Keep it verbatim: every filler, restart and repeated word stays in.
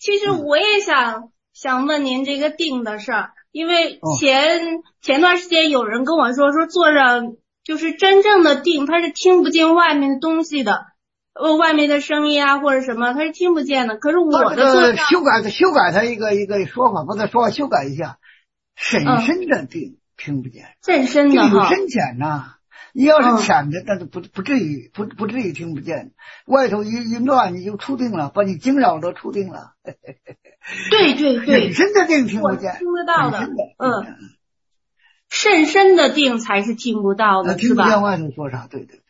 其实我也想、嗯、想问您这个定的事儿，因为前、哦、前段时间有人跟我说说坐着就是真正的定，他是听不见外面的东西的，呃，外面的声音啊或者什么，他是听不见的。可是我的坐上修改修改他一个一个说法，把他说法修改一下，深深的定、嗯、听不见， 深深的哈，深浅呐。你要是浅的，那就不不至于不不至于听不见。外头一一乱，你就出定了，把你惊扰都出定了。 对对对， 深深的定听不见， 听得到的，嗯，深深的定才是听不到的， 听不见外头说啥，对对。